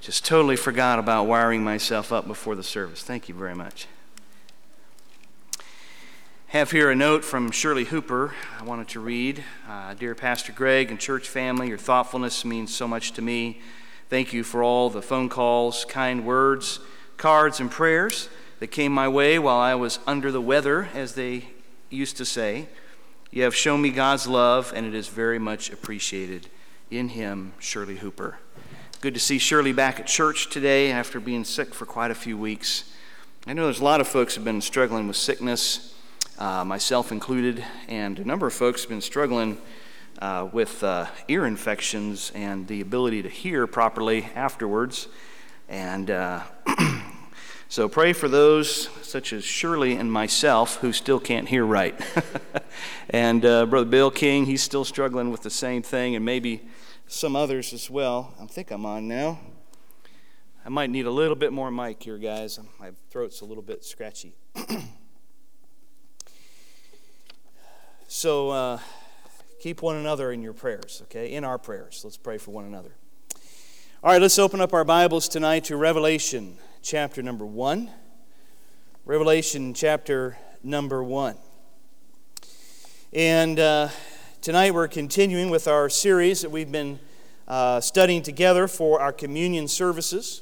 Just totally forgot about wiring myself up before the service. Thank you very much. Have here a note from Shirley Hooper I wanted to read. Dear Pastor Greg and church family, your thoughtfulness means so much to me. Thank you for all the phone calls, kind words, cards, and prayers that came my way while I was under the weather, as they used to say. You have shown me God's love, and it is very much appreciated. In Him, Shirley Hooper. Good to see Shirley back at church today after being sick for quite a few weeks. I know there's a lot of folks who have been struggling with sickness, myself included, and a number of folks have been struggling with ear infections and the ability to hear properly afterwards. And so pray for those such as Shirley and myself who still can't hear right. And Brother Bill King, he's still struggling with the same thing, and maybe some others as well. I think I'm on now. I might need a little bit more mic here, guys. My throat's a little bit scratchy. So keep one another in your prayers, okay? In our prayers. Let's pray for one another. All right, let's open up our Bibles tonight to Revelation chapter number 1. Revelation chapter number 1. And tonight we're continuing with our series that we've been studying together for our communion services.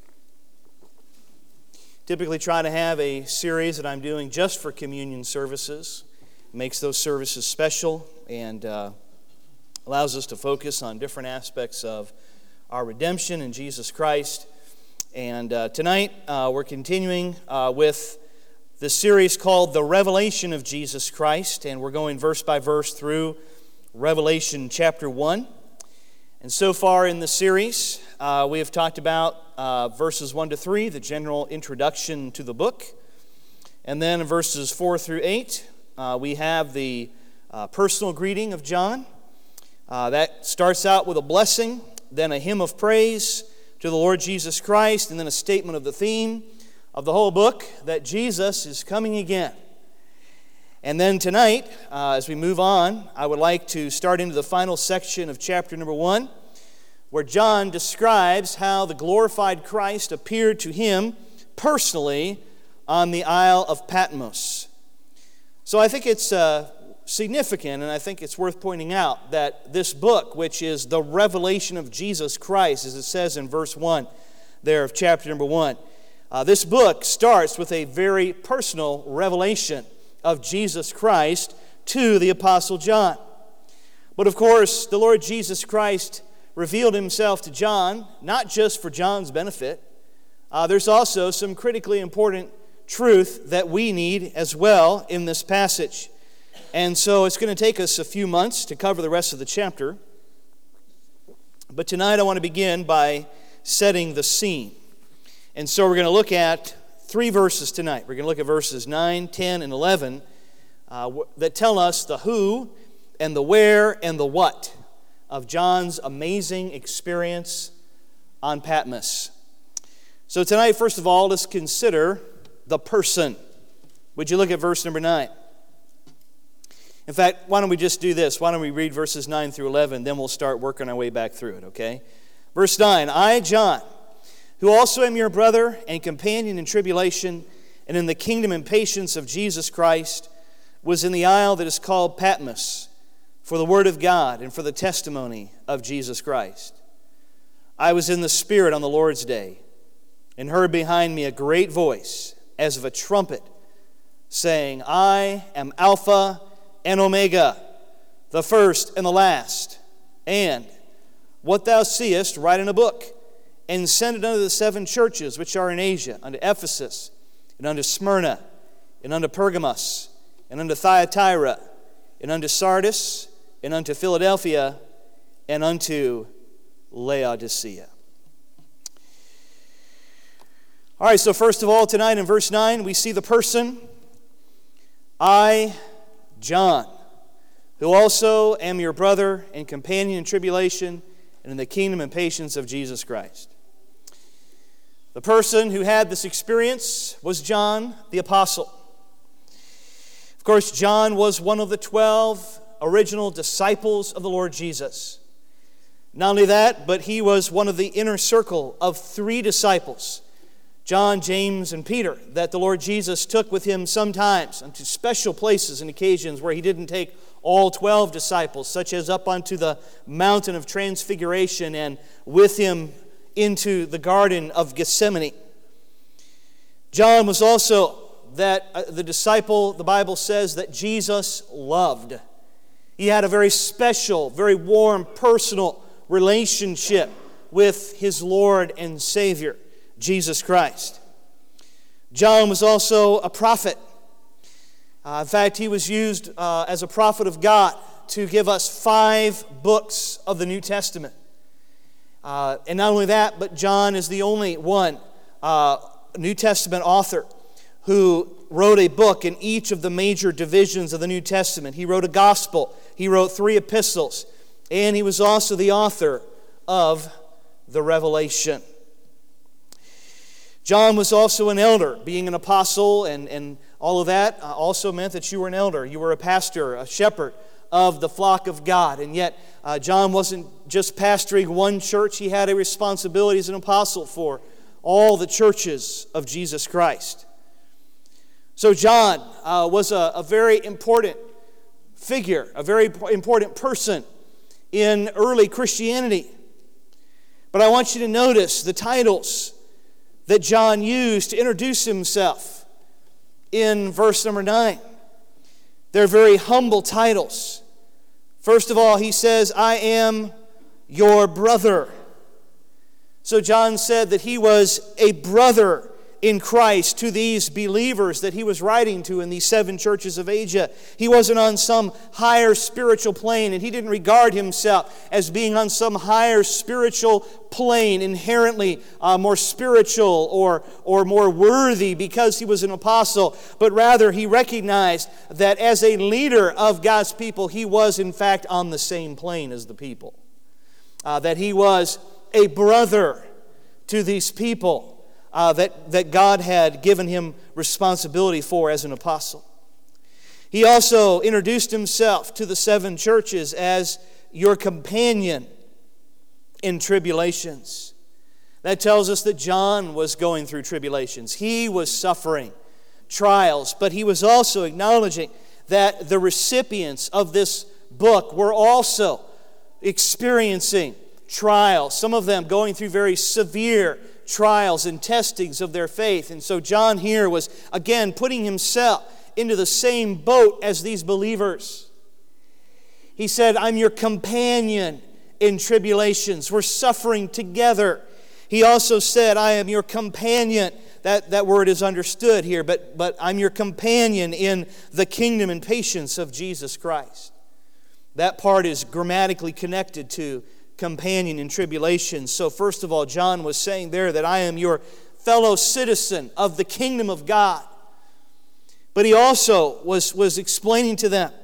Typically try to have a series that I'm doing just for communion services. It makes those services special and allows us to focus on different aspects of our redemption in Jesus Christ. And tonight we're continuing with the series called The Revelation of Jesus Christ, and we're going verse by verse through Revelation chapter 1. And so far in the series, we have talked about verses 1 to 3, the general introduction to the book. And then in verses 4 through 8, we have the personal greeting of John. That starts out with a blessing, then a hymn of praise to the Lord Jesus Christ, and then a statement of the theme of the whole book, that Jesus is coming again. And then tonight, as we move on, I would like to start into the final section of chapter number 1, where John describes how the glorified Christ appeared to him personally on the Isle of Patmos. So I think it's significant, and I think it's worth pointing out that this book, which is the revelation of Jesus Christ, as it says in verse 1 there of chapter number 1, this book starts with a very personal revelation of Jesus Christ to the Apostle John. But of course, the Lord Jesus Christ revealed himself to John, not just for John's benefit. There's also some critically important truth that we need as well in this passage. And so it's going to take us a few months to cover the rest of the chapter. But tonight I want to begin by setting the scene. And so we're going to look at 3 verses tonight. We're going to look at verses 9, 10, and 11 that tell us the who and the where and the what of John's amazing experience on Patmos. So tonight, first of all, let's consider the person. Would you look at verse number 9? In fact, why don't we just do this? Why don't we read verses 9 through 11, then we'll start working our way back through it, okay? Verse 9, I, John, who also am your brother and companion in tribulation and in the kingdom and patience of Jesus Christ, was in the isle that is called Patmos for the word of God and for the testimony of Jesus Christ. I was in the Spirit on the Lord's day and heard behind me a great voice as of a trumpet saying, I am Alpha and Omega, the first and the last. And what thou seest, write in a book, and send it unto the 7 churches which are in Asia, unto Ephesus, and unto Smyrna, and unto Pergamos, and unto Thyatira, and unto Sardis, and unto Philadelphia, and unto Laodicea. All right, so first of all, tonight in verse 9, we see the person, I, John, who also am your brother and companion in tribulation and in the kingdom and patience of Jesus Christ. The person who had this experience was John the Apostle. Of course, John was one of the 12 original disciples of the Lord Jesus. Not only that, but he was one of the inner circle of 3 disciples, John, James, and Peter, that the Lord Jesus took with him sometimes unto special places and occasions where he didn't take all 12 disciples, such as up onto the mountain of transfiguration and with him into the Garden of Gethsemane. John was also the disciple, the Bible says, that Jesus loved. He had a very special, very warm, personal relationship with his Lord and Savior, Jesus Christ. John was also a prophet. In fact, he was used as a prophet of God to give us 5 books of the New Testament. And not only that, but John is the only one New Testament author who wrote a book in each of the major divisions of the New Testament. He wrote a gospel, he wrote 3 epistles, and he was also the author of the Revelation. John was also an elder. Being an apostle and all of that also meant that you were an elder. You were a pastor, a shepherd of the flock of God. And yet, John wasn't just pastoring one church. He had a responsibility as an apostle for all the churches of Jesus Christ. So John was a very important figure, a very important person in early Christianity. But I want you to notice the titles that John used to introduce himself in verse number 9. They're very humble titles. First of all, he says, I am your brother. So John said that he was a brother in Christ to these believers that he was writing to in these 7 churches of Asia. He wasn't on some higher spiritual plane, and he didn't regard himself as being on some higher spiritual plane, inherently more spiritual or more worthy because he was an apostle, but rather he recognized that as a leader of God's people, he was in fact on the same plane as the people. That he was a brother to these people that God had given him responsibility for as an apostle. He also introduced himself to the 7 churches as your companion in tribulations. That tells us that John was going through tribulations. He was suffering trials, but he was also acknowledging that the recipients of this book were also experiencing trials, some of them going through very severe trials and testings of their faith. And so John here was, again, putting himself into the same boat as these believers. He said, I'm your companion in tribulations. We're suffering together. He also said, I am your companion. That word is understood here, but I'm your companion in the kingdom and patience of Jesus Christ. That part is grammatically connected to companion in tribulation. So first of all, John was saying there that I am your fellow citizen of the kingdom of God. But he also was explaining to them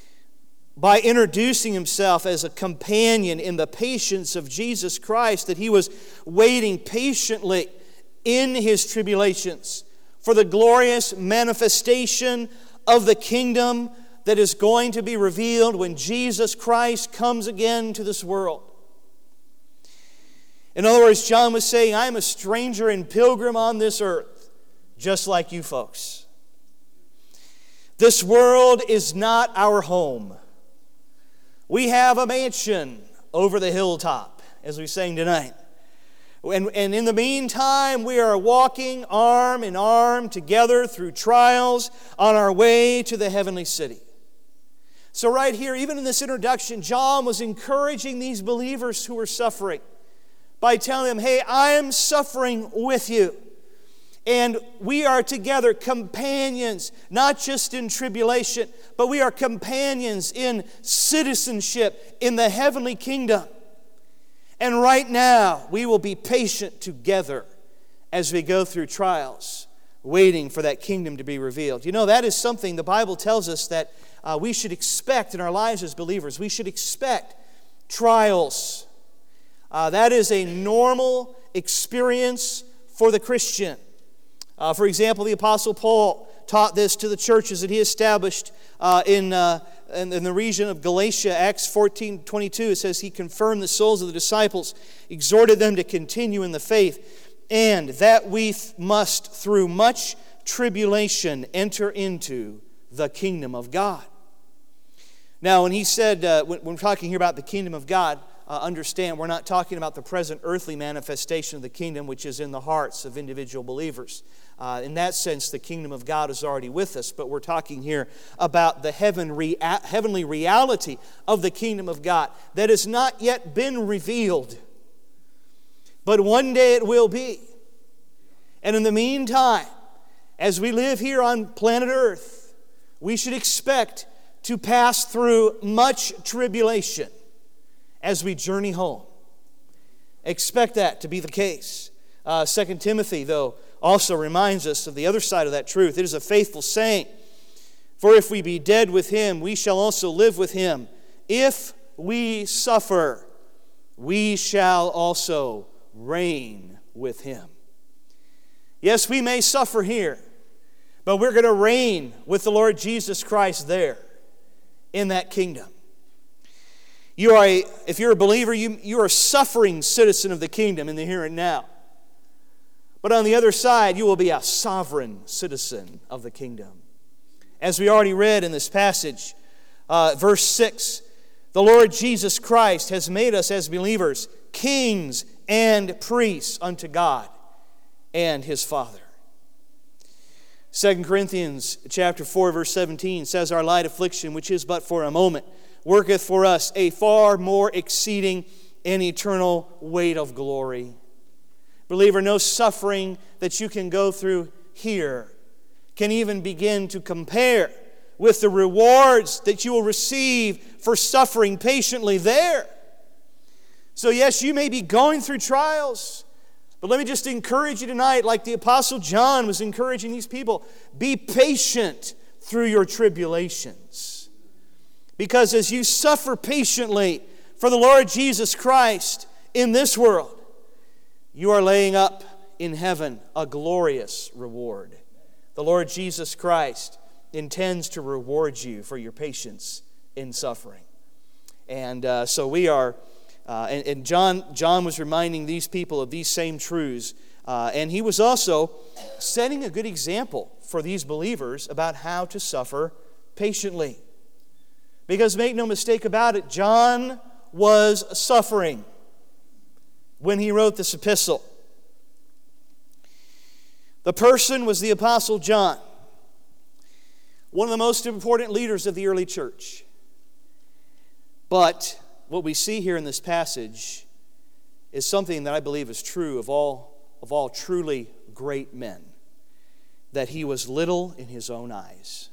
by introducing himself as a companion in the patience of Jesus Christ that he was waiting patiently in his tribulations for the glorious manifestation of the kingdom that is going to be revealed when Jesus Christ comes again to this world. In other words, John was saying, I am a stranger and pilgrim on this earth, just like you folks. This world is not our home. We have a mansion over the hilltop, as we sang tonight. And in the meantime, we are walking arm in arm together through trials on our way to the heavenly city. So right here, even in this introduction, John was encouraging these believers who were suffering by telling them, hey, I am suffering with you. And we are together companions, not just in tribulation, but we are companions in citizenship in the heavenly kingdom. And right now, we will be patient together as we go through trials, waiting for that kingdom to be revealed. You know, that is something the Bible tells us that we should expect in our lives as believers. We should expect trials. That is a normal experience for the Christian. For example, the Apostle Paul taught this to the churches that he established in in the region of Galatia, Acts 14:22, it says, He confirmed the souls of the disciples, exhorted them to continue in the faith, and that we must, through much tribulation, enter into the kingdom of God. Now, when he said, when we're talking here about the kingdom of God, understand we're not talking about the present earthly manifestation of the kingdom, which is in the hearts of individual believers. In that sense, the kingdom of God is already with us, but we're talking here about the heavenly reality of the kingdom of God that has not yet been revealed, but one day it will be. And in the meantime, as we live here on planet Earth, we should expect to pass through much tribulation as we journey home. Expect that to be the case. 2 Timothy, though, also reminds us of the other side of that truth. It is a faithful saying, for if we be dead with Him, we shall also live with Him. If we suffer, we shall also reign with Him. Yes, we may suffer here, but we're going to reign with the Lord Jesus Christ there in that kingdom. If you're a believer, you are a suffering citizen of the kingdom in the here and now. But on the other side, you will be a sovereign citizen of the kingdom. As we already read in this passage, verse 6, the Lord Jesus Christ has made us as believers kings and priests unto God and His Father. 2 Corinthians chapter 4, verse 17 says, Our light affliction, which is but for a moment, worketh for us a far more exceeding and eternal weight of glory. Believer, no suffering that you can go through here can even begin to compare with the rewards that you will receive for suffering patiently there. So yes, you may be going through trials, but let me just encourage you tonight, like the Apostle John was encouraging these people, be patient through your tribulations. Because as you suffer patiently for the Lord Jesus Christ in this world, you are laying up in heaven a glorious reward. The Lord Jesus Christ intends to reward you for your patience in suffering. And so we are, and John was reminding these people of these same truths. And he was also setting a good example for these believers about how to suffer patiently. Because make no mistake about it, John was suffering when he wrote this epistle. The person was the Apostle John, one of the most important leaders of the early church. But what we see here in this passage is something that I believe is true of all truly great men, that he was little in his own eyes.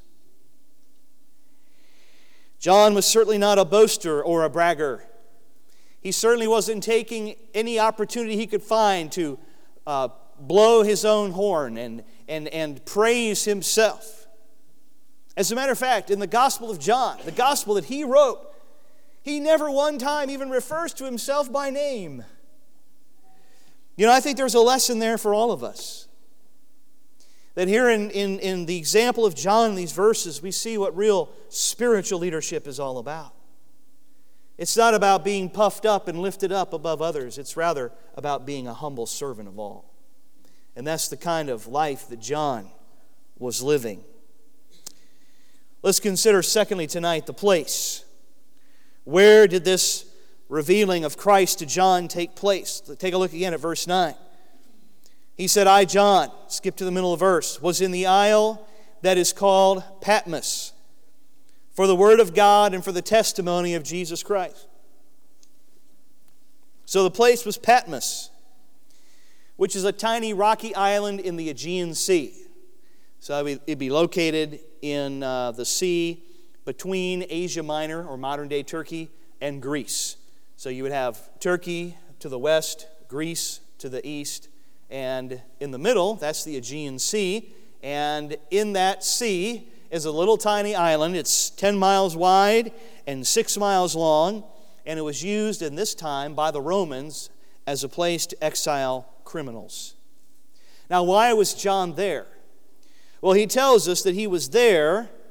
John was certainly not a boaster or a bragger. He certainly wasn't taking any opportunity he could find to blow his own horn and praise himself. As a matter of fact, in the Gospel of John, the Gospel that he wrote, he never one time even refers to himself by name. You know, I think there's a lesson there for all of us. That here in the example of John in these verses, we see what real spiritual leadership is all about. It's not about being puffed up and lifted up above others. It's rather about being a humble servant of all. And that's the kind of life that John was living. Let's consider, secondly, tonight, the place. Where did this revealing of Christ to John take place? Take a look again at verse 9. He said, I, John, skip to the middle of the verse, was in the isle that is called Patmos, for the word of God and for the testimony of Jesus Christ. So the place was Patmos, which is a tiny rocky island in the Aegean Sea. So it'd be located in the sea between Asia Minor, or modern-day Turkey, and Greece. So you would have Turkey to the west, Greece to the east, and in the middle, that's the Aegean Sea. And in that sea is a little tiny island. It's 10 miles wide and 6 miles long. And it was used in this time by the Romans as a place to exile criminals. Now, why was John there? Well, he tells us that he was there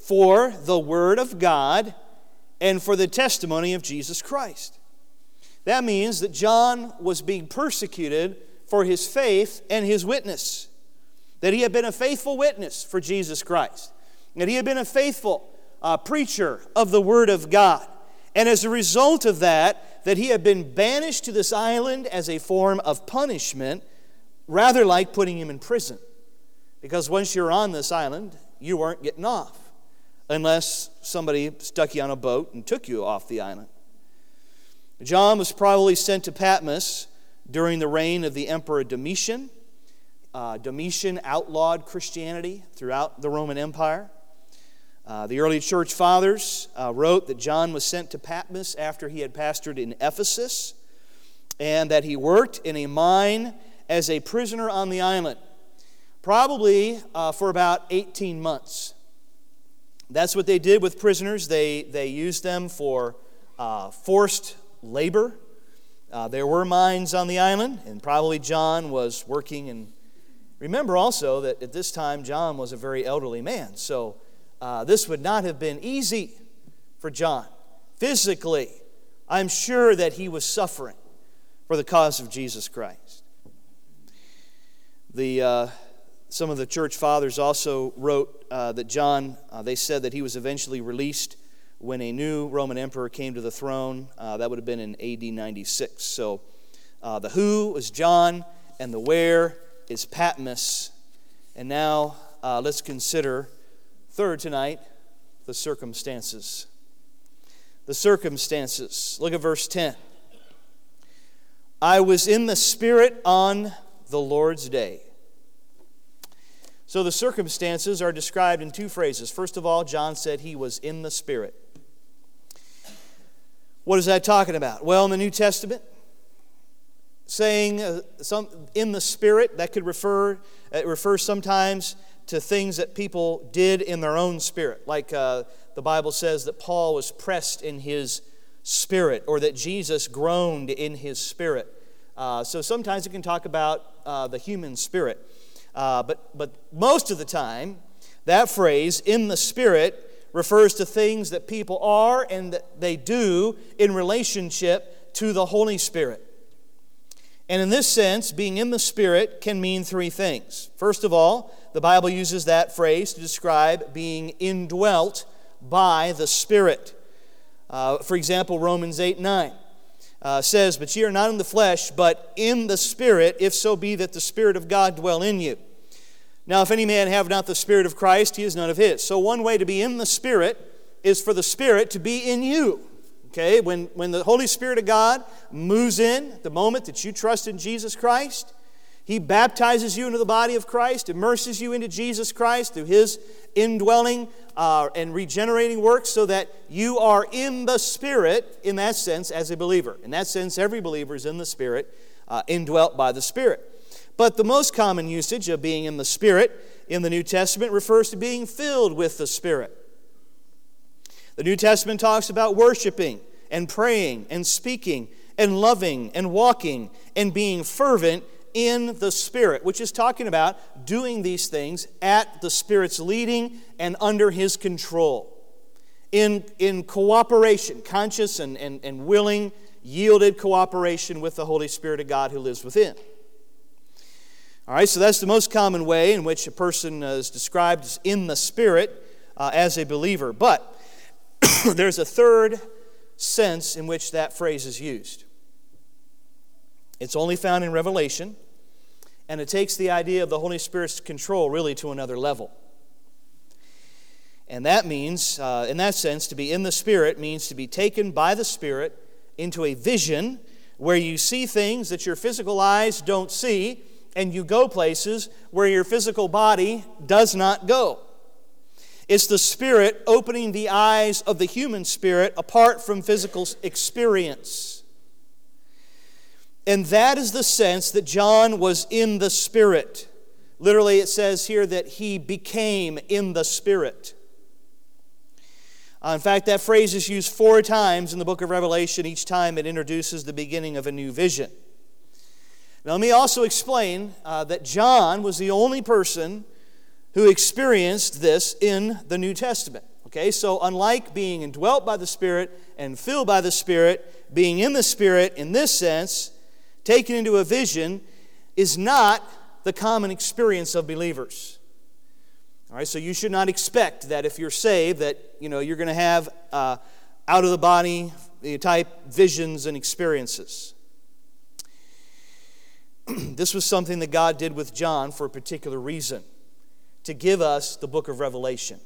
for the Word of God and for the testimony of Jesus Christ. That means that John was being persecuted for his faith and his witness. That he had been a faithful witness for Jesus Christ. That he had been a faithful preacher of the Word of God. And as a result of that he had been banished to this island as a form of punishment, rather like putting him in prison. Because once you're on this island, you weren't getting off unless somebody stuck you on a boat and took you off the island. John was probably sent to Patmos during the reign of the Emperor Domitian. Domitian outlawed Christianity throughout the Roman Empire. The early church fathers wrote that John was sent to Patmos after he had pastored in Ephesus, and that he worked in a mine as a prisoner on the island, probably for about 18 months. That's what they did with prisoners. They used them for forced labor. There were mines on the island, and probably John was working. And remember also that at this time, John was a very elderly man, so this would not have been easy for John. Physically, I'm sure that he was suffering for the cause of Jesus Christ. Some of the church fathers also wrote that John, they said that he was eventually released when a new Roman emperor came to the throne. That would have been in AD 96. So the who is John, and the where is Patmos. And now let's consider, third tonight, the circumstances. The circumstances. Look at verse 10. I was in the Spirit on the Lord's day. So the circumstances are described in two phrases. First of all, John said he was in the Spirit. What is that talking about? Well, in the New Testament, saying in the Spirit, that could refer sometimes to things that people did in their own spirit. Like the Bible says that Paul was pressed in his spirit, or that Jesus groaned in his spirit. So sometimes it can talk about the human spirit. But most of the time, that phrase, in the Spirit, refers to things that people are and that they do in relationship to the Holy Spirit. And in this sense, being in the Spirit can mean three things. First of all, the Bible uses that phrase to describe being indwelt by the Spirit. For example, Romans 8:9 says, But ye are not in the flesh, but in the Spirit, if so be that the Spirit of God dwell in you. Now, if any man have not the Spirit of Christ, he is none of his. So one way to be in the Spirit is for the Spirit to be in you. Okay, when the Holy Spirit of God moves in, the moment that you trust in Jesus Christ, He baptizes you into the body of Christ, immerses you into Jesus Christ through His indwelling and regenerating work, so that you are in the Spirit, in that sense, as a believer. In that sense, every believer is in the Spirit, indwelt by the Spirit. But the most common usage of being in the Spirit in the New Testament refers to being filled with the Spirit. The New Testament talks about worshiping and praying and speaking and loving and walking and being fervent in the Spirit, which is talking about doing these things at the Spirit's leading and under His control. In cooperation, conscious and willing, yielded cooperation with the Holy Spirit of God who lives within. All right, so that's the most common way in which a person is described as in the Spirit as a believer. But there's a third sense in which that phrase is used. It's only found in Revelation, and it takes the idea of the Holy Spirit's control really to another level. And that means, in that sense, to be in the Spirit means to be taken by the Spirit into a vision where you see things that your physical eyes don't see, and you go places where your physical body does not go. It's the Spirit opening the eyes of the human spirit apart from physical experience. And that is the sense that John was in the Spirit. Literally, it says here that he became in the Spirit. In fact, that phrase is used 4 times in the book of Revelation. Each time it introduces the beginning of a new vision. Now, let me also explain that John was the only person who experienced this in the New Testament. Okay, so unlike being indwelt by the Spirit and filled by the Spirit, being in the Spirit in this sense, taken into a vision, is not the common experience of believers. All right, so you should not expect that if you're saved that you're going to have out-of-the-body type visions and experiences. This was something that God did with John for a particular reason, to give us the book of Revelation.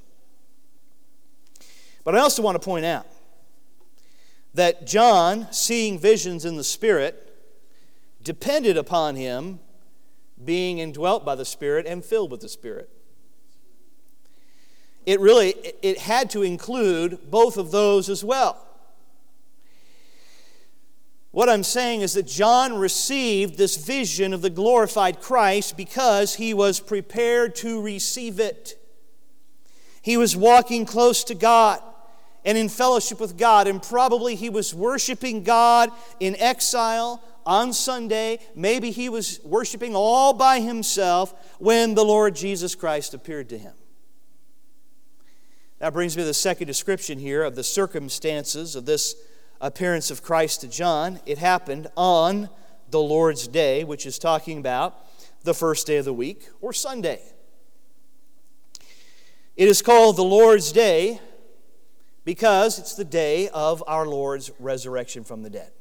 But I also want to point out that John, seeing visions in the Spirit, depended upon him being indwelt by the Spirit and filled with the Spirit. It had to include both of those as well. What I'm saying is that John received this vision of the glorified Christ because he was prepared to receive it. He was walking close to God and in fellowship with God, and probably he was worshiping God in exile on Sunday. Maybe he was worshiping all by himself when the Lord Jesus Christ appeared to him. That brings me to the second description here of the circumstances of this appearance of Christ to John. It happened on the Lord's Day, which is talking about the first day of the week, or Sunday. It is called the Lord's Day because it's the day of our Lord's resurrection from the dead.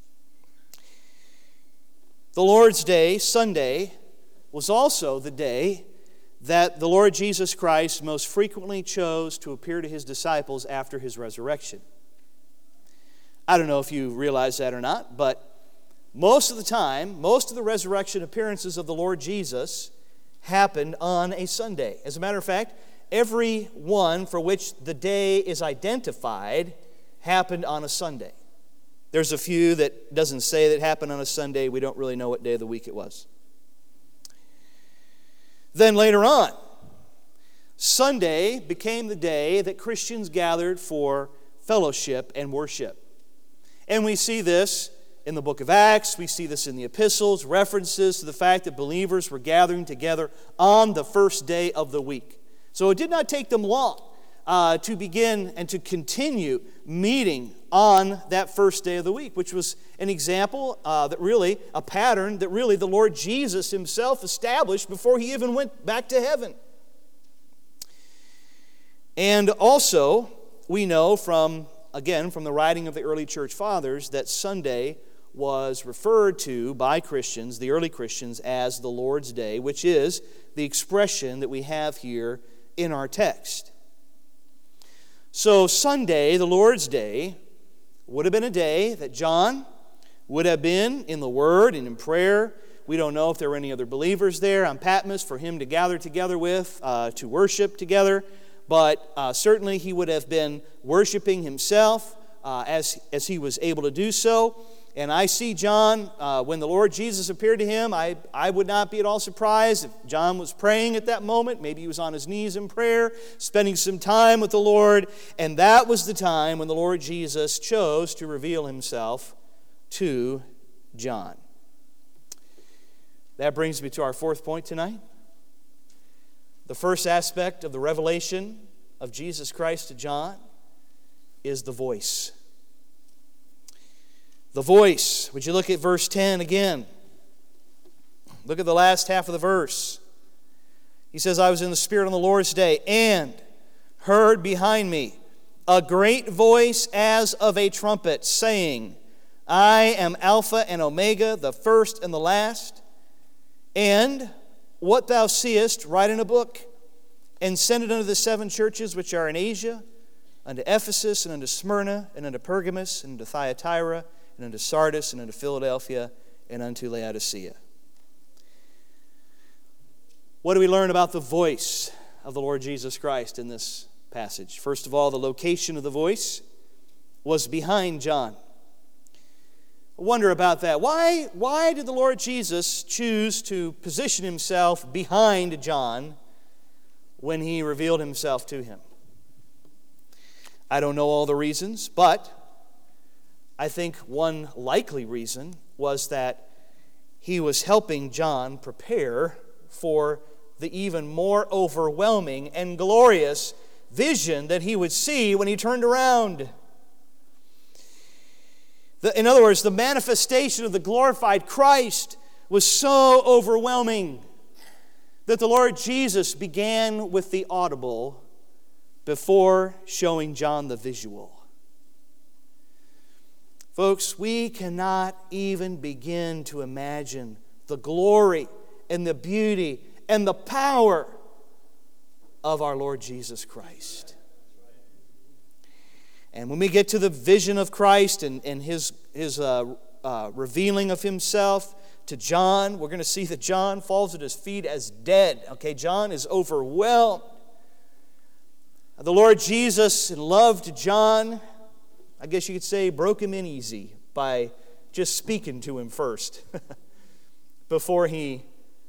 The Lord's Day, Sunday, was also the day that the Lord Jesus Christ most frequently chose to appear to his disciples after his resurrection. I don't know if you realize that or not, but most of the time, most of the resurrection appearances of the Lord Jesus happened on a Sunday. As a matter of fact, every one for which the day is identified happened on a Sunday. There's a few that doesn't say that it happened on a Sunday. We don't really know what day of the week it was. Then later on, Sunday became the day that Christians gathered for fellowship and worship. And we see this in the book of Acts. We see this in the epistles, references to the fact that believers were gathering together on the first day of the week. So it did not take them long to begin and to continue meeting on that first day of the week, which was an example a pattern that really the Lord Jesus himself established before he even went back to heaven. And also, we know from the writing of the early church fathers, that Sunday was referred to by Christians, the early Christians, as the Lord's Day, which is the expression that we have here in our text. So Sunday, the Lord's Day, would have been a day that John would have been in the Word and in prayer. We don't know if there were any other believers there on Patmos for him to gather together with, to worship together. But certainly he would have been worshiping himself as he was able to do so. And I see John, when the Lord Jesus appeared to him, I would not be at all surprised if John was praying at that moment. Maybe he was on his knees in prayer, spending some time with the Lord. And that was the time when the Lord Jesus chose to reveal himself to John. That brings me to our fourth point tonight. The first aspect of the revelation of Jesus Christ to John is the voice. The voice. Would you look at verse 10 again? Look at the last half of the verse. He says, I was in the Spirit on the Lord's day, and heard behind me a great voice as of a trumpet, saying, I am Alpha and Omega, the first and the last. And what thou seest, write in a book, and send it unto the 7 churches which are in Asia, unto Ephesus, and unto Smyrna, and unto Pergamos, and unto Thyatira, and unto Sardis, and unto Philadelphia, and unto Laodicea. What do we learn about the voice of the Lord Jesus Christ in this passage? First of all, the location of the voice was behind John. I wonder about that. Why did the Lord Jesus choose to position himself behind John when he revealed himself to him? I don't know all the reasons, but I think one likely reason was that he was helping John prepare for the even more overwhelming and glorious vision that he would see when he turned around. In other words, the manifestation of the glorified Christ was so overwhelming that the Lord Jesus began with the audible before showing John the visual. Folks, we cannot even begin to imagine the glory and the beauty and the power of our Lord Jesus Christ. And when we get to the vision of Christ and his revealing of himself to John, we're going to see that John falls at his feet as dead. Okay, John is overwhelmed. The Lord Jesus, in love to John, I guess you could say, broke him in easy by just speaking to him first before he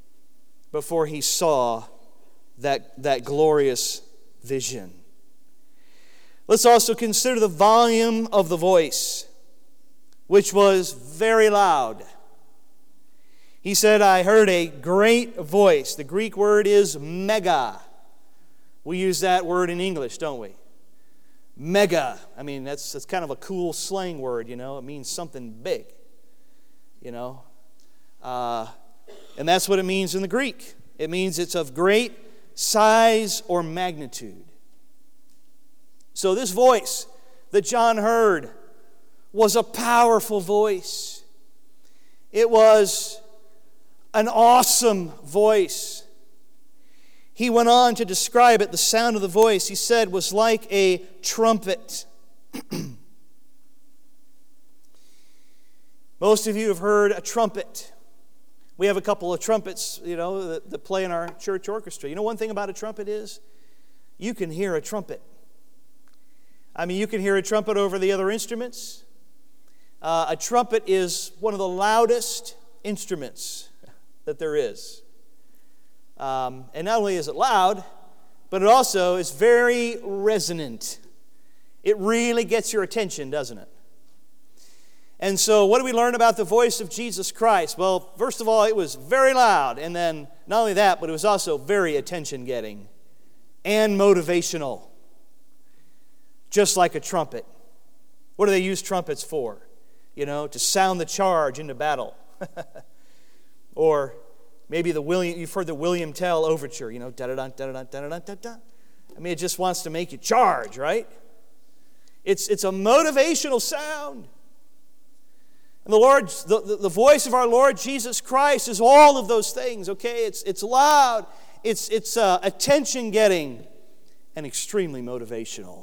saw that glorious vision. Let's also consider the volume of the voice, which was very loud. He said, I heard a great voice. The Greek word is mega. We use that word in English, don't we? Mega. I mean, that's kind of a cool slang word, you know. It means something big, you know. And that's what it means in the Greek. It means it's of great size or magnitude. So this voice that John heard was a powerful voice. It was an awesome voice. He went on to describe it. The sound of the voice, he said, was like a trumpet. Most of you have heard a trumpet. We have a couple of trumpets, you know, that play in our church orchestra. You know, one thing about a trumpet is you can hear a trumpet. I mean, you can hear a trumpet over the other instruments. A trumpet is one of the loudest instruments that there is. And not only is it loud, but it also is very resonant. It really gets your attention, doesn't it? And so what do we learn about the voice of Jesus Christ? Well, first of all, it was very loud. And then not only that, but it was also very attention-getting and motivational. Just like a trumpet. What do they use trumpets for? You know, to sound the charge into battle. Or maybe you've heard the William Tell Overture, you know, da-da-da, da-da-da, da-da-da, da-da. I mean, it just wants to make you charge, right? It's a motivational sound. And the voice of our Lord Jesus Christ is all of those things, okay? It's loud, it's attention-getting, and extremely motivational.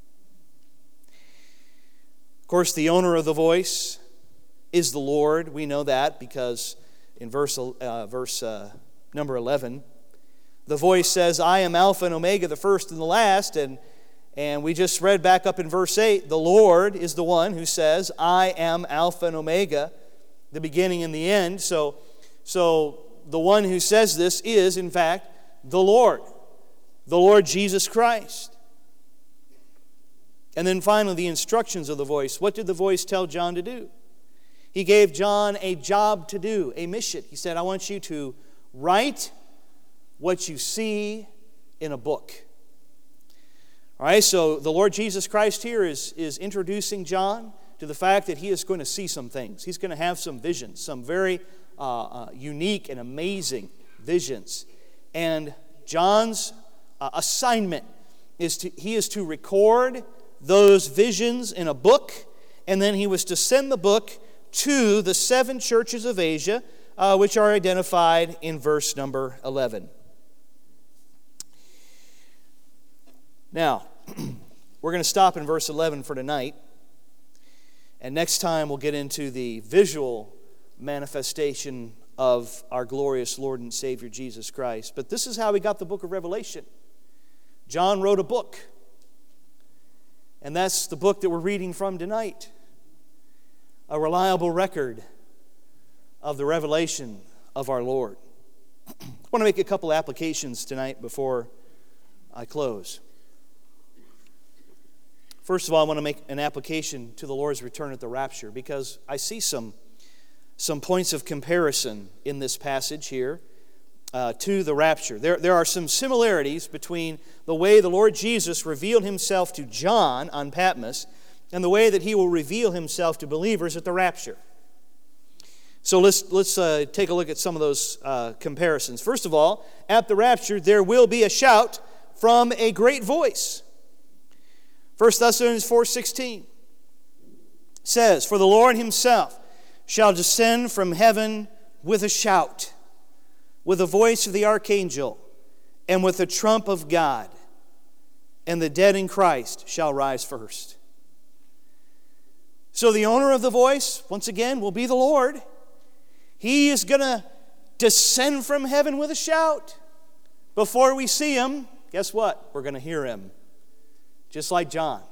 Of course, the owner of the voice is the Lord. We know that because in verse number 11, the voice says, I am Alpha and Omega, the first and the last. And we just read back up in verse 8, the Lord is the one who says, I am Alpha and Omega, the beginning and the end. So the one who says this is, in fact, the Lord Jesus Christ. And then finally, the instructions of the voice. What did the voice tell John to do? He gave John a job to do, a mission. He said, I want you to write what you see in a book. All right, so the Lord Jesus Christ here is introducing John to the fact that he is going to see some things. He's going to have some visions, some very unique and amazing visions. And John's assignment is to record those visions in a book, and then he was to send the book to the 7 churches of Asia, which are identified in verse number 11. Now, we're going to stop in verse 11 for tonight, and next time we'll get into the visual manifestation of our glorious Lord and Savior Jesus Christ. But this is how we got the book of Revelation. John wrote a book. And that's the book that we're reading from tonight. A reliable record of the revelation of our Lord. I want to make a couple applications tonight before I close. First of all, I want to make an application to the Lord's return at the rapture, because I see some points of comparison in this passage here to the rapture. There are some similarities between the way the Lord Jesus revealed himself to John on Patmos and the way that he will reveal himself to believers at the rapture. So let's take a look at some of those comparisons. First of all, at the rapture, there will be a shout from a great voice. 1 Thessalonians 4:16 says, "For the Lord himself shall descend from heaven with a shout, with the voice of the archangel, and with the trump of God, and the dead in Christ shall rise first." So the owner of the voice, once again, will be the Lord. He is going to descend from heaven with a shout. Before we see him, guess what? We're going to hear him, just like John.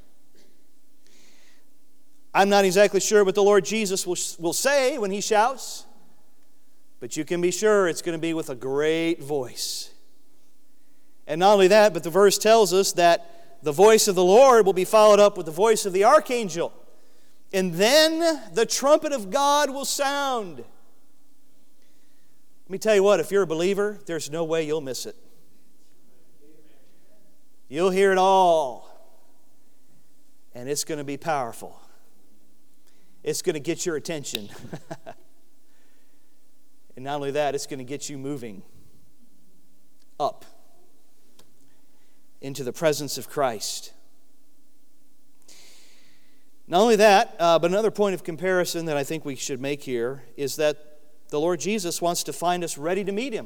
I'm not exactly sure what the Lord Jesus will say when he shouts, but you can be sure it's going to be with a great voice. And not only that, but the verse tells us that the voice of the Lord will be followed up with the voice of the archangel. And then the trumpet of God will sound. Let me tell you what, if you're a believer, there's no way you'll miss it. You'll hear it all. And it's going to be powerful. It's going to get your attention. And not only that, it's going to get you moving up into the presence of Christ. Not only that, but another point of comparison that I think we should make here is that the Lord Jesus wants to find us ready to meet him.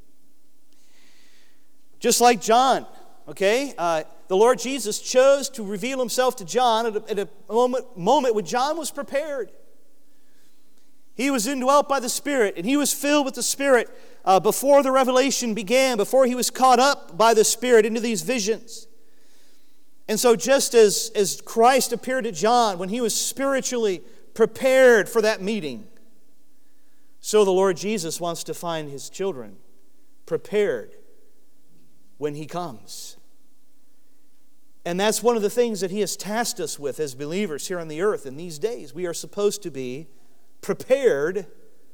Just like John, okay? The Lord Jesus chose to reveal himself to John at a moment when John was prepared. He was indwelt by the Spirit, and he was filled with the Spirit before the revelation began, before he was caught up by the Spirit into these visions. And so just as Christ appeared to John when he was spiritually prepared for that meeting, so the Lord Jesus wants to find his children prepared when he comes. And that's one of the things that he has tasked us with as believers here on the earth in these days. We are supposed to be prepared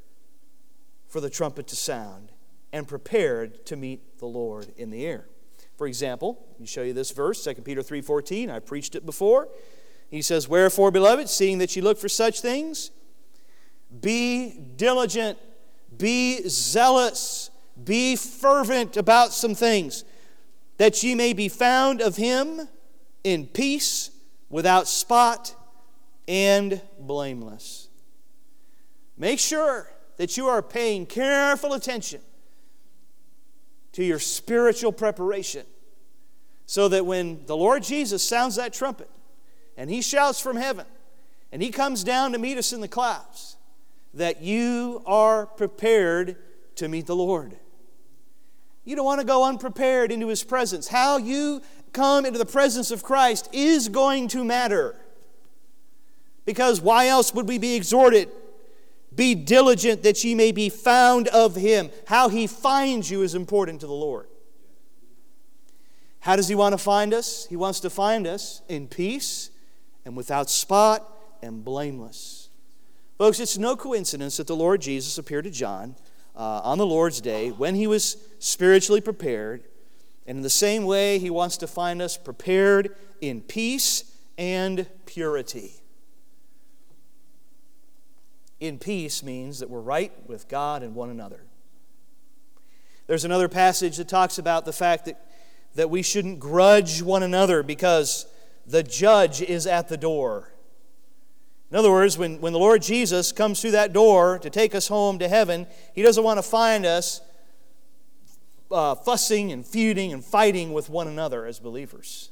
for the trumpet to sound and prepared to meet the Lord in the air. For example, let me show you this verse, 2 Peter 3:14. I preached it before. He says, "Wherefore, beloved, seeing that ye look for such things, be diligent, be zealous, be fervent about some things, that ye may be found of him in peace, without spot, and blameless." Make sure that you are paying careful attention to your spiritual preparation, so that when the Lord Jesus sounds that trumpet and he shouts from heaven and he comes down to meet us in the clouds, that you are prepared to meet the Lord. You don't want to go unprepared into his presence. How you come into the presence of Christ is going to matter. Because why else would we be exhorted? Be diligent that ye may be found of him. How he finds you is important to the Lord. How does he want to find us? He wants to find us in peace and without spot and blameless. Folks, it's no coincidence that the Lord Jesus appeared to John on the Lord's Day when he was spiritually prepared. And in the same way, he wants to find us prepared in peace and purity. In peace means that we're right with God and one another. There's another passage that talks about the fact that we shouldn't grudge one another because the judge is at the door. In other words, when the Lord Jesus comes through that door to take us home to heaven, he doesn't want to find us fussing and feuding and fighting with one another as believers.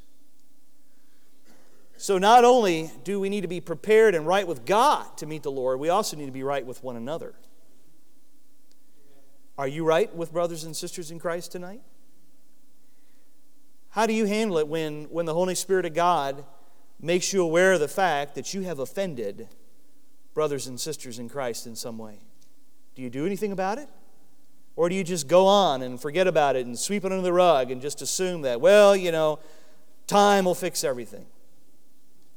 So not only do we need to be prepared and right with God to meet the Lord, we also need to be right with one another. Are you right with brothers and sisters in Christ tonight? How do you handle it when the Holy Spirit of God makes you aware of the fact that you have offended brothers and sisters in Christ in some way? Do you do anything about it? Or do you just go on and forget about it and sweep it under the rug and just assume that, time will fix everything?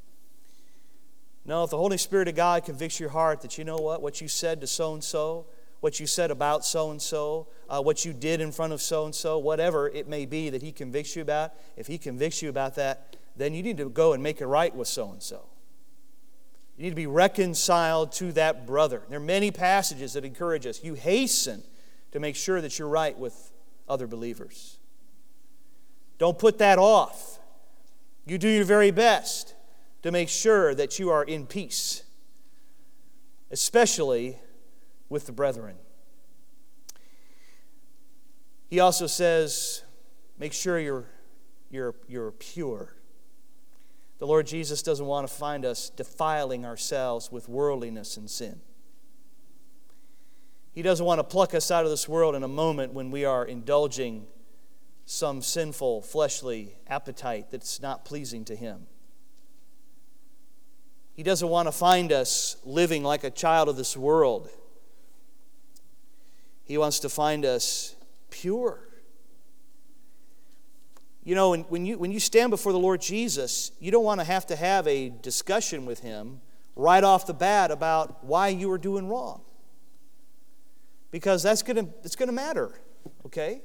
No, if the Holy Spirit of God convicts your heart that, what you said to so-and-so what you said about so-and-so, what you did in front of so-and-so, whatever it may be that he convicts you about. If he convicts you about that, then you need to go and make it right with so-and-so. You need to be reconciled to that brother. There are many passages that encourage us. You hasten to make sure that you're right with other believers. Don't put that off. You do your very best to make sure that you are in peace, especially with the brethren. He also says, make sure you're pure. The Lord Jesus doesn't want to find us defiling ourselves with worldliness and sin. He doesn't want to pluck us out of this world in a moment when we are indulging some sinful, fleshly appetite that's not pleasing to Him. He doesn't want to find us living like a child of this world. He wants to find us pure. You know, when you stand before the Lord Jesus, you don't want to have a discussion with Him right off the bat about why you were doing wrong. Because it's going to matter, okay?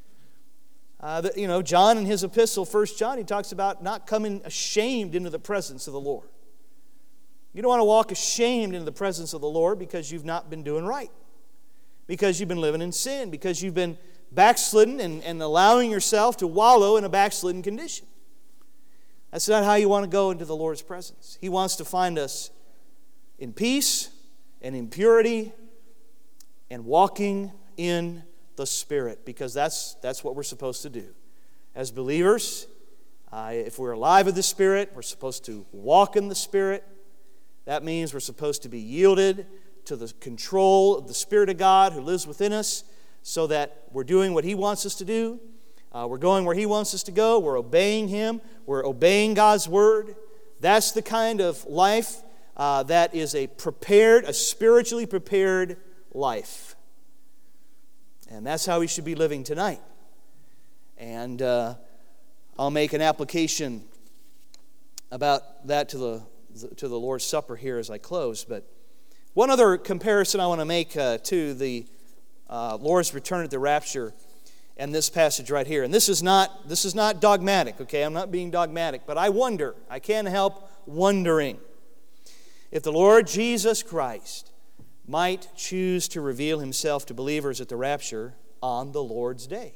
John in his epistle, 1 John, he talks about not coming ashamed into the presence of the Lord. You don't want to walk ashamed into the presence of the Lord because you've not been doing right, because you've been living in sin, because you've been backslidden and allowing yourself to wallow in a backslidden condition. That's not how you want to go into the Lord's presence. He wants to find us in peace and in purity and walking in the Spirit, because that's what we're supposed to do. As believers, if we're alive in the Spirit, we're supposed to walk in the Spirit. That means we're supposed to be yielded to the control of the Spirit of God who lives within us, so that we're doing what He wants us to do. We're going where He wants us to go. We're obeying Him. We're obeying God's Word. That's the kind of life that is a spiritually prepared life. And that's how we should be living tonight. And I'll make an application about that to the Lord's Supper here as I close. But one other comparison I want to make to the Lord's return at the rapture and this passage right here. And this is not dogmatic, okay? I'm not being dogmatic, but I can't help wondering if the Lord Jesus Christ might choose to reveal Himself to believers at the rapture on the Lord's day.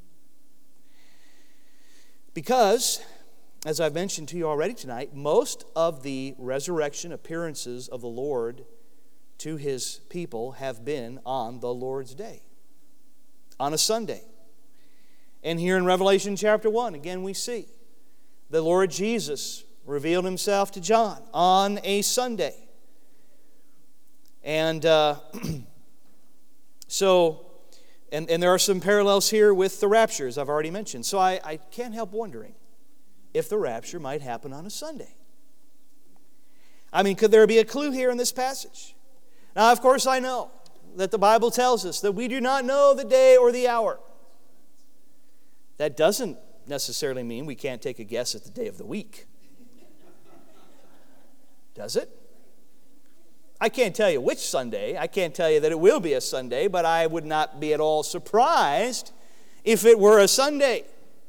Because, as I've mentioned to you already tonight, most of the resurrection appearances of the Lord to His people have been on the Lord's day, on a Sunday. And here in Revelation chapter 1, again we see the Lord Jesus revealed Himself to John on a Sunday. And so there are some parallels here with the rapture, as I've already mentioned. So I can't help wondering if the rapture might happen on a Sunday. I mean, could there be a clue here in this passage? Now, of course, I know that the Bible tells us that we do not know the day or the hour. That doesn't necessarily mean we can't take a guess at the day of the week. Does it? I can't tell you which Sunday. I can't tell you that it will be a Sunday, but I would not be at all surprised if it were a Sunday.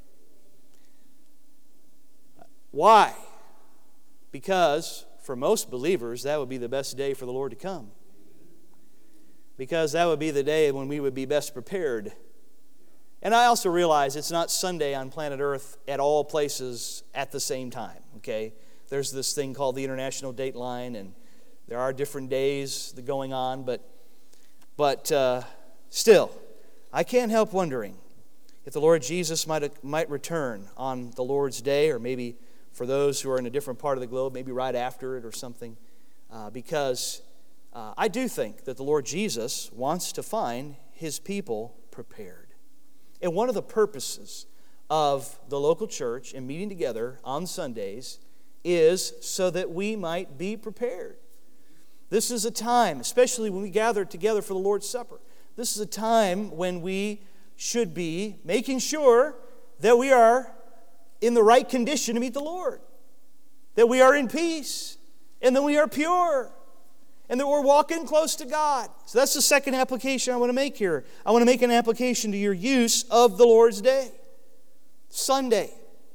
Why? Because for most believers, that would be the best day for the Lord to come. Because that would be the day when we would be best prepared. And I also realize it's not Sunday on planet Earth at all places at the same time, okay? There's this thing called the International Dateline, and there are different days going on, but still, I can't help wondering if the Lord Jesus might return on the Lord's day, or maybe for those who are in a different part of the globe, maybe right after it or something, because I do think that the Lord Jesus wants to find His people prepared. And one of the purposes of the local church and meeting together on Sundays is so that we might be prepared. This is a time, especially when we gather together for the Lord's Supper, this is a time when we should be making sure that we are in the right condition to meet the Lord, that we are in peace, and that we are pure. and that we're walking close to God. So that's the second application I want to make here. I want to make an application to your use of the Lord's Day, Sunday.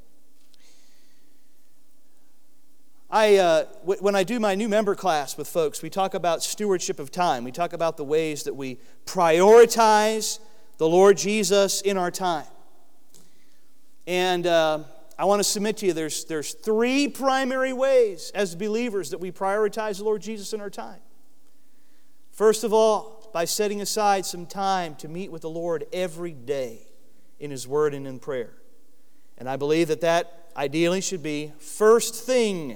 When I do my new member class with folks, we talk about stewardship of time. We talk about the ways that we prioritize the Lord Jesus in our time. And I want to submit to you, there's three primary ways as believers that we prioritize the Lord Jesus in our time. First of all, by setting aside some time to meet with the Lord every day in His Word and in prayer. And I believe that ideally should be first thing.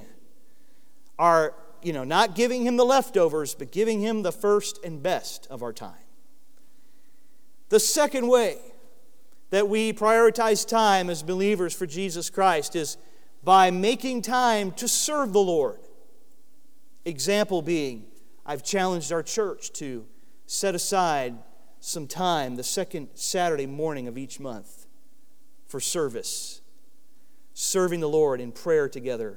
Not giving Him the leftovers, but giving Him the first and best of our time. The second way that we prioritize time as believers for Jesus Christ is by making time to serve the Lord. Example being, I've challenged our church to set aside some time the second Saturday morning of each month for service, serving the Lord in prayer together,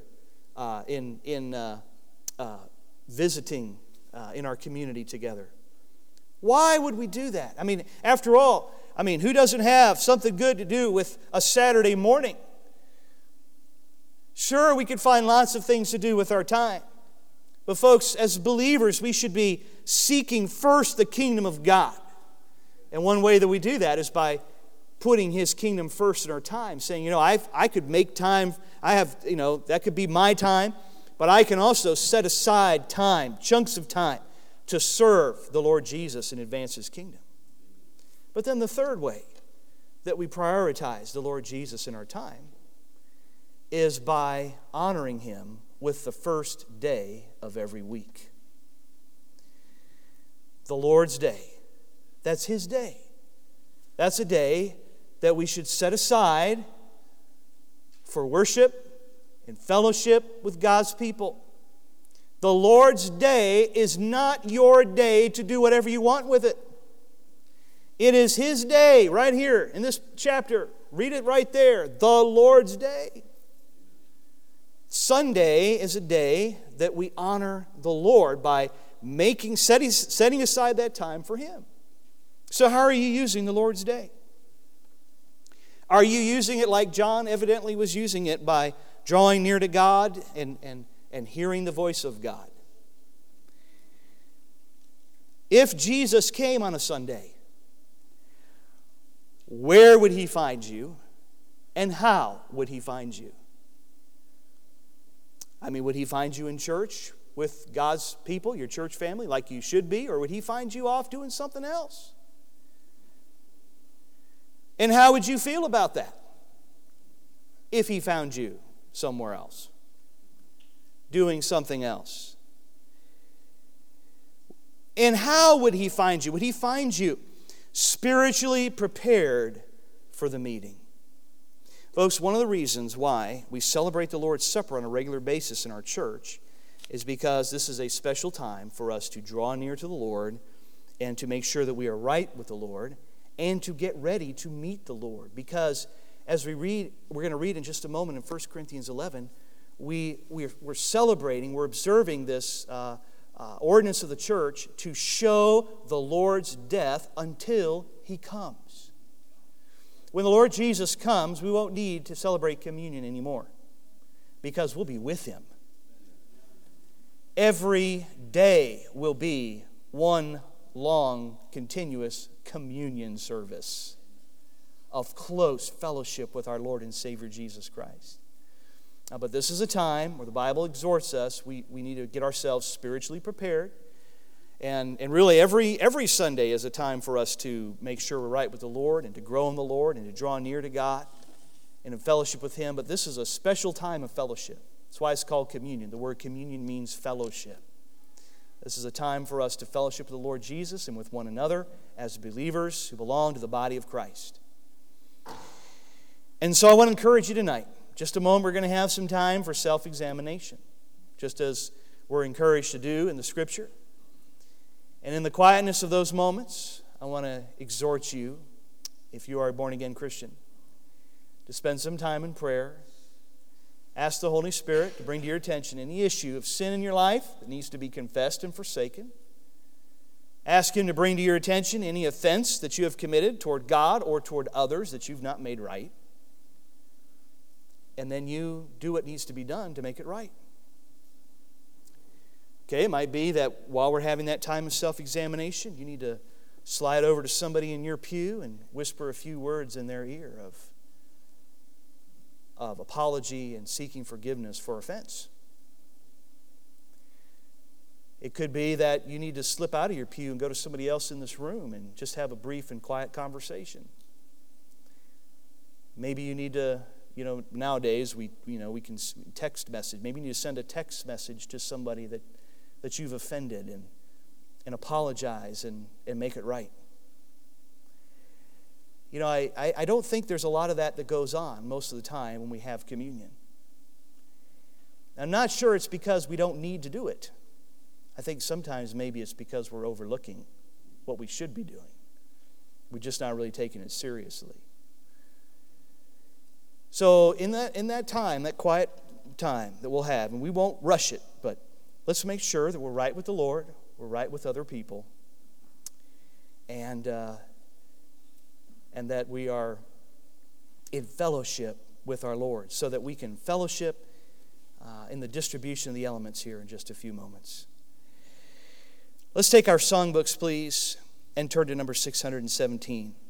visiting in our community together. Why would we do that? After all, who doesn't have something good to do with a Saturday morning? Sure, we could find lots of things to do with our time. But folks, as believers, we should be seeking first the kingdom of God. And one way that we do that is by putting His kingdom first in our time, saying, I could make time, that could be my time, but I can also set aside time, chunks of time, to serve the Lord Jesus and advance His kingdom. But then the third way that we prioritize the Lord Jesus in our time is by honoring Him with the first day of every week. The Lord's Day. That's His day. That's a day that we should set aside for worship and fellowship with God's people. The Lord's Day is not your day to do whatever you want with it. It is His day right here in this chapter. Read it right there. The Lord's Day. Sunday is a day that we honor the Lord by setting aside that time for Him. So how are you using the Lord's Day? Are you using it like John evidently was using it, by drawing near to God and hearing the voice of God? If Jesus came on a Sunday, where would He find you, and how would He find you? Would He find you in church with God's people, your church family, like you should be, or would He find you off doing something else? And how would you feel about that if He found you somewhere else, doing something else? And how would He find you? Would He find you spiritually prepared for the meeting? Folks, one of the reasons why we celebrate the Lord's Supper on a regular basis in our church is because this is a special time for us to draw near to the Lord and to make sure that we are right with the Lord and to get ready to meet the Lord. Because as we're going to read in just a moment in 1 Corinthians 11, we're celebrating, we're observing this ordinance of the church to show the Lord's death until He comes. When the Lord Jesus comes, we won't need to celebrate communion anymore because we'll be with Him. Every day will be one long, continuous communion service of close fellowship with our Lord and Savior Jesus Christ. But this is a time where the Bible exhorts us, we need to get ourselves spiritually prepared. And really every Sunday is a time for us to make sure we're right with the Lord and to grow in the Lord and to draw near to God and in fellowship with Him. But this is a special time of fellowship. That's why it's called communion. The word communion means fellowship. This is a time for us to fellowship with the Lord Jesus and with one another as believers who belong to the body of Christ. And so I want to encourage you tonight. Just a moment, we're going to have some time for self-examination, just as we're encouraged to do in the Scripture. And in the quietness of those moments, I want to exhort you, if you are a born-again Christian, to spend some time in prayer Ask the Holy Spirit to bring to your attention any issue of sin in your life that needs to be confessed and forsaken. Ask Him to bring to your attention any offense that you have committed toward God or toward others that you've not made right. And then you do what needs to be done to make it right. Okay, it might be that while we're having that time of self-examination, you need to slide over to somebody in your pew and whisper a few words in their ear of apology and seeking forgiveness for offense. It could be that you need to slip out of your pew and go to somebody else in this room and just have a brief and quiet conversation. Maybe you need to, nowadays we can text message. Maybe you need to send a text message to somebody that you've offended and apologize and make it right. I don't think there's a lot of that goes on most of the time when we have communion. I'm not sure it's because we don't need to do it. I think sometimes maybe it's because we're overlooking what we should be doing. We're just not really taking it seriously. So in that time, that quiet time that we'll have, and we won't rush it, but let's make sure that we're right with the Lord, we're right with other people, and that we are in fellowship with our Lord, so that we can fellowship in the distribution of the elements here in just a few moments. Let's take our songbooks, please, and turn to number 617.